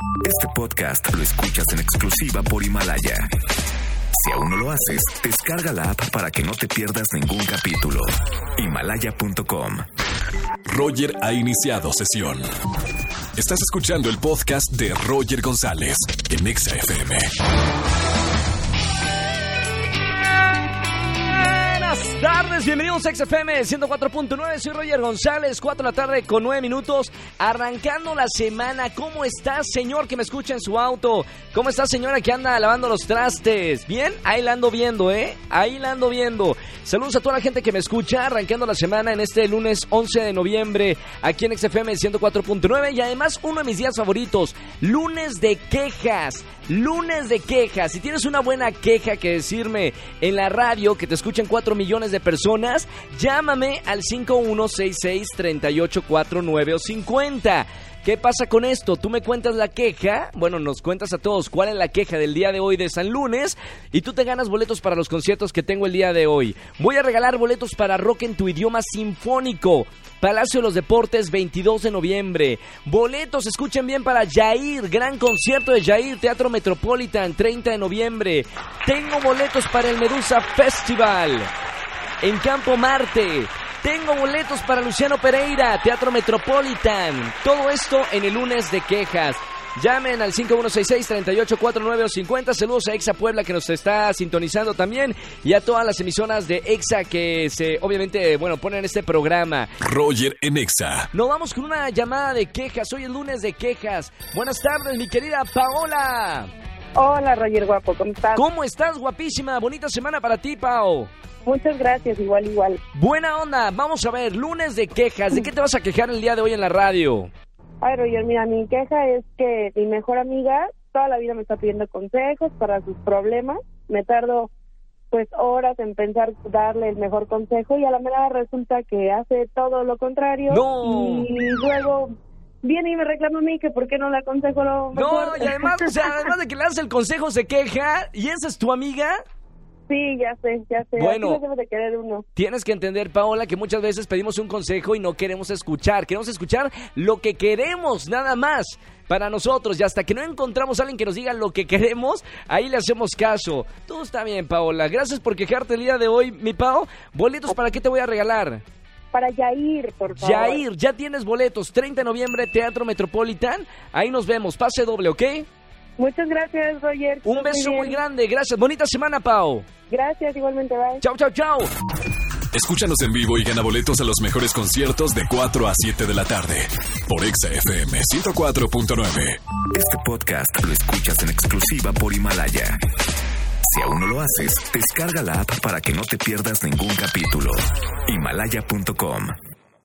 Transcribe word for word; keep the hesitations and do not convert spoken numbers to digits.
Este podcast lo escuchas en exclusiva por Himalaya. Si aún no lo haces, descarga la app para que no te pierdas ningún capítulo. Himalaya punto com. Roger ha iniciado sesión. Estás escuchando el podcast de Roger González en Exa F M. Buenas tardes, bienvenidos a Exa F M ciento cuatro punto nueve, soy Roger González, cuatro de la tarde con nueve minutos, arrancando la semana. ¿Cómo está, señor que me escucha en su auto? ¿Cómo está, señora que anda lavando los trastes? ¿Bien? Ahí la ando viendo, ¿eh? Ahí la ando viendo. Saludos a toda la gente que me escucha, arrancando la semana en este lunes once de noviembre, aquí en Exa F M ciento cuatro punto nueve, y además uno de mis días favoritos, lunes de quejas. Lunes de quejas. Si tienes una buena queja que decirme en la radio, que te escuchan cuatro millones de personas, llámame al cinco uno seis seis, tres ocho cuatro nueve o cincuenta. ¿Qué pasa con esto? Tú me cuentas la queja, bueno, nos cuentas a todos cuál es la queja del día de hoy de San Lunes, y tú te ganas boletos para los conciertos que tengo el día de hoy. Voy a regalar boletos para Rock en tu idioma sinfónico, Palacio de los Deportes, veintidós de noviembre. Boletos, escuchen bien, para Yair, gran concierto de Yair, Teatro Metropolitan, treinta de noviembre. Tengo boletos para el Medusa Festival en Campo Marte. Tengo boletos para Luciano Pereira, Teatro Metropolitan. Todo esto en el lunes de quejas. Llamen al cinco uno seis seis, tres ocho cuatro nueve o cincuenta. Saludos a Exa Puebla, que nos está sintonizando también, y a todas las emisoras de Exa que se, obviamente, bueno, ponen este programa. Roger en Exa. Nos vamos con una llamada de quejas. Hoy es lunes de quejas. Buenas tardes, mi querida Paola. Hola, Roger, guapo, ¿cómo estás? ¿Cómo estás, guapísima? Bonita semana para ti, Pao. Muchas gracias, igual, igual. Buena onda, vamos a ver, lunes de quejas. ¿De qué te vas a quejar el día de hoy en la radio? Ay, Roger, mira, mi queja es que mi mejor amiga toda la vida me está pidiendo consejos para sus problemas. Me tardo, pues, horas en pensar darle el mejor consejo, y a la mera resulta que hace todo lo contrario. ¡No! Y luego viene y me reclama a mí que por qué no le aconsejo lo mejor. No, y además, o sea, además de que le das el consejo, se queja, ¿y esa es tu amiga? Sí, ya sé, ya sé. Bueno, así no debe de querer uno. Tienes que entender, Paola, que muchas veces pedimos un consejo y no queremos escuchar. Queremos escuchar lo que queremos, nada más, para nosotros. Y hasta que no encontramos a alguien que nos diga lo que queremos, ahí le hacemos caso. Todo está bien, Paola. Gracias por quejarte el día de hoy, mi Pao. ¿Boletos para qué te voy a regalar? Para Yair, por favor. Yair, ya tienes boletos. treinta de noviembre, Teatro Metropolitan. Ahí nos vemos. Pase doble, ¿ok? Muchas gracias, Roger. Un beso muy grande. Gracias. Bonita semana, Pao. Gracias, igualmente, bye. Chau, chau, chau. Escúchanos en vivo y gana boletos a los mejores conciertos de cuatro a siete de la tarde por Exa F M ciento cuatro punto nueve. Este podcast lo escuchas en exclusiva por Himalaya. Si aún no lo haces, descarga la app para que no te pierdas ningún capítulo. Himalaya punto com.